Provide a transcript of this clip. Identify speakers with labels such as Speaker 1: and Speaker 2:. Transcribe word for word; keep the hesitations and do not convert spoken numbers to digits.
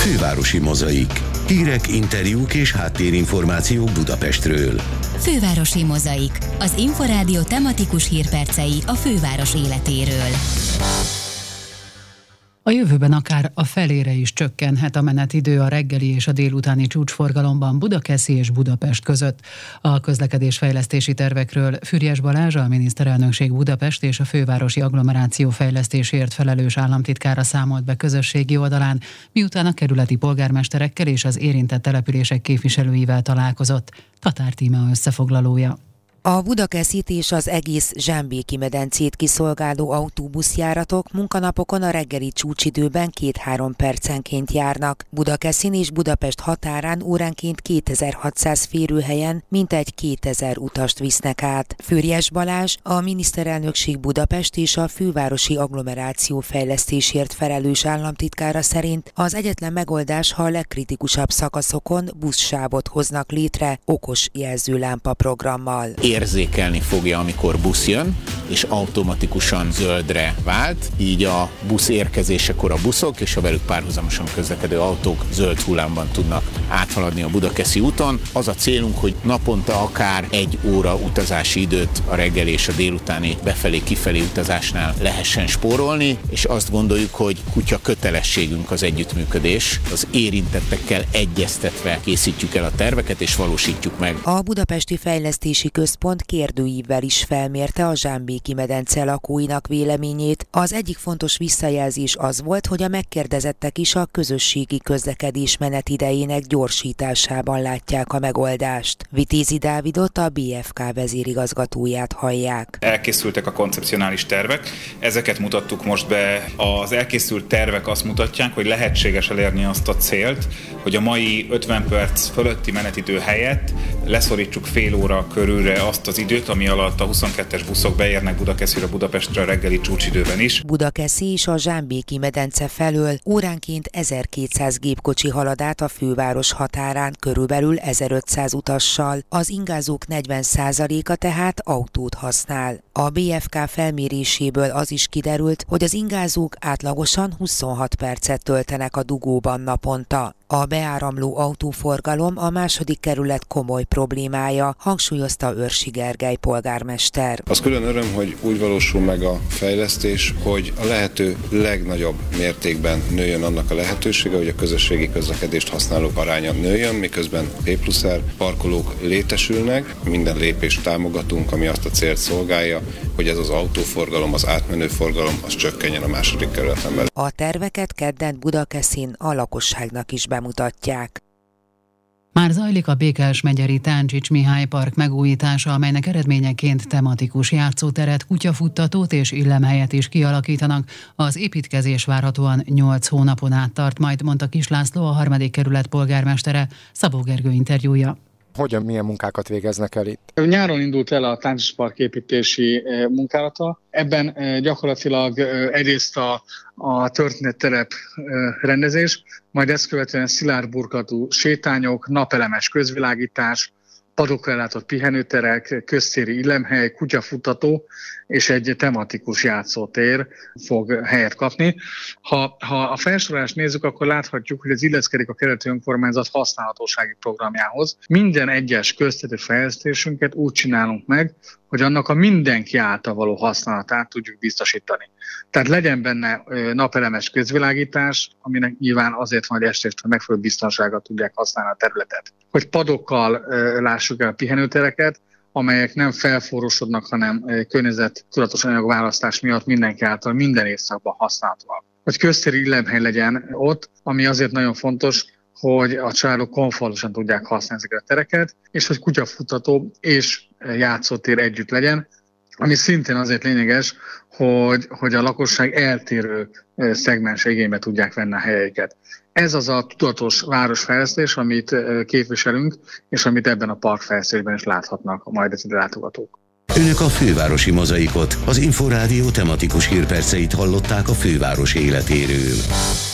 Speaker 1: Fővárosi Mozaik. Hírek, interjúk és háttérinformációk Budapestről.
Speaker 2: Fővárosi Mozaik. Az Inforádió tematikus hírpercei a főváros életéről.
Speaker 3: A jövőben akár a felére is csökkenhet a menetidő a reggeli és a délutáni csúcsforgalomban Budakeszi és Budapest között. A közlekedésfejlesztési tervekről Füriyes Balázs, a Miniszterelnökség Budapest és a fővárosi agglomeráció fejlesztésért felelős államtitkára számolt be közösségi oldalán, miután a kerületi polgármesterekkel és az érintett települések képviselőivel találkozott. Tatár Tíme összefoglalója.
Speaker 4: A Budakeszit és az egész Zsámbéki medencét kiszolgáló autóbuszjáratok munkanapokon a reggeli csúcsidőben két-három percenként járnak. Budakeszin és Budapest határán óránként kétezer-hatszáz férőhelyen mintegy kétezer utast visznek át. Füriyes Balázs, a Miniszterelnökség Budapest és a fővárosi agglomeráció fejlesztésért felelős államtitkára szerint az egyetlen megoldás, ha a legkritikusabb szakaszokon buszsávot hoznak létre okos jelzőlámpa programmal.
Speaker 5: Érzékelni fogja, amikor busz jön, és automatikusan zöldre vált, így a busz érkezésekor a buszok és a velük párhuzamosan közlekedő autók zöld hullámban tudnak áthaladni a Budakeszi úton. Az a célunk, hogy naponta akár egy óra utazási időt a reggeli és a délutáni befelé-kifelé utazásnál lehessen spórolni, és azt gondoljuk, hogy kutya kötelességünk az együttműködés. Az érintettekkel egyeztetve készítjük el a terveket és valósítjuk meg.
Speaker 4: A Budapesti Fejlesztési Központ kérdőívvel is felmérte a Zsámbéki medence lakóinak véleményét. Az egyik fontos visszajelzés az volt, hogy a megkérdezettek is a közösségi közlekedés menetidejének gyorsításában látják a megoldást. Vitézi Dávidot, a bé ef ká vezérigazgatóját hallják.
Speaker 6: Elkészültek a koncepcionális tervek, ezeket mutattuk most be. Az elkészült tervek azt mutatják, hogy lehetséges elérni azt a célt, hogy a mai ötven perc fölötti menetidő helyett leszorítsuk fél óra körülre azt az időt, ami alatt a huszonkettes buszok beérnek Budakeszire, Budapestre a reggeli csúcsidőben is.
Speaker 4: Budakeszi és a Zsámbéki medence felől óránként ezerkétszáz gépkocsi halad át a főváros határán, körülbelül ezerötszáz utassal. Az ingázók negyven százaléka tehát autót használ. A bé ef ká felméréséből az is kiderült, hogy az ingázók átlagosan huszonhat percet töltenek a dugóban naponta. A beáramló autóforgalom a második kerület komoly problémája, hangsúlyozta Őrsi Gergely polgármester.
Speaker 7: Az külön öröm, hogy úgy valósul meg a fejlesztés, hogy a lehető legnagyobb mértékben nőjön annak a lehetősége, hogy a közösségi közlekedést használók aránya nőjön, miközben P plusz R parkolók létesülnek. Minden lépést támogatunk, ami azt a célt szolgálja, hogy ez az autóforgalom, az átmenő forgalom, az csökkenjen a második kerületen belül.
Speaker 4: A terveket kedden Budakeszin a lakosságnak is bemutatják.
Speaker 3: Már zajlik a Békás-megyeri Táncsics Mihály park megújítása, amelynek eredményeként tematikus játszóteret, kutyafuttatót és illemhelyet is kialakítanak. Az építkezés várhatóan nyolc hónapon át tart, majd mondta Kis László, a harmadik kerület polgármestere. Szabó Gergő interjúja.
Speaker 8: Hogyan, milyen munkákat végeznek el itt?
Speaker 9: Nyáron indult el a Táncsics park építési munkálata. Ebben gyakorlatilag egyrészt a, a történetterep rendezés, majd ezt követően szilárd burklatú sétányok, napelemes közvilágítás, padokra ellátott pihenőterek, köztéri illemhely, kutyafutató és egy tematikus játszótér fog helyet kapni. Ha, ha a felsorolást nézzük, akkor láthatjuk, hogy ez illeszkedik a kerületi önkormányzat használhatósági programjához. Minden egyes közterületi fejlesztésünket úgy csinálunk meg, hogy annak a mindenki által való használatát tudjuk biztosítani. Tehát legyen benne napelemes közvilágítás, aminek nyilván azért van, hogy estéstől megfelelő biztonsággal tudják használni a területet. Hogy padokkal lássuk el a pihenőtereket, amelyek nem felforrósodnak, hanem környezet tudatos anyagválasztás miatt mindenki által minden évszakban használhatóak. Hogy köztéri illemhely legyen ott, ami azért nagyon fontos, hogy a családok komfortosan tudják használni ezeket a tereket, és hogy kutyafutató és játszótér együtt legyen, ami szintén azért lényeges, hogy, hogy a lakosság eltérő szegmens igénybe tudják venni a helyeiket. Ez az a tudatos városfejlesztés, amit képviselünk, és amit ebben a parkfejlesztésben is láthatnak a majd ide látogatók.
Speaker 1: Önök a Fővárosi Mozaikot, az Inforádió tematikus hírperceit hallották a főváros életéről.